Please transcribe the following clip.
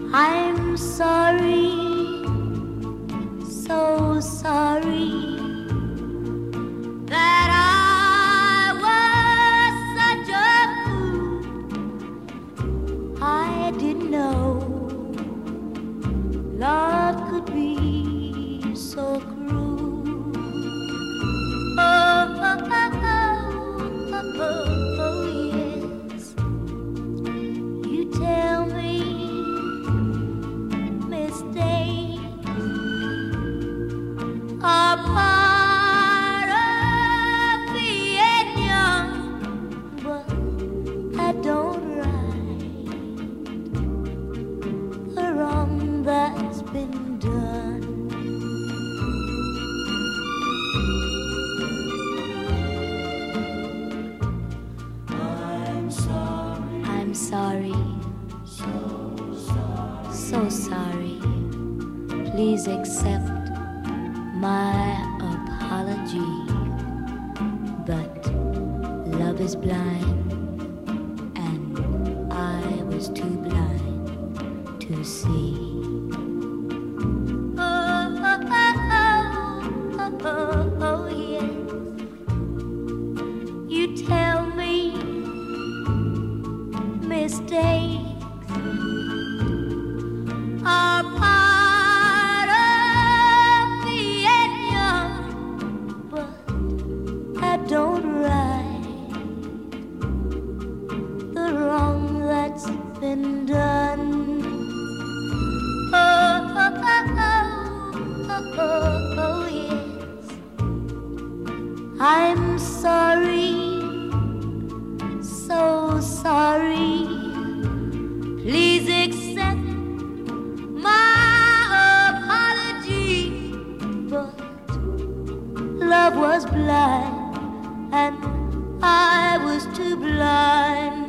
I'm sorry, so sorry that I was such a fool. I didn't know love could be so cruel. Oh, oh, oh, oh, oh, oh, yes. You tell me mistakes are part of being young, but I don't right the wrong that's been done. I'm sorry, so sorry. Please accept my apology. But love is blind, and I was too blind to see. Oh, oh, oh, oh, oh, oh, yes. You tell me mistakes are part of being young, but I don't right the wrong that's been done. Oh, oh, oh, oh, oh, oh, yes. I'm sorry, so sorry. Please accept my apology. But love was blind, and I was too blind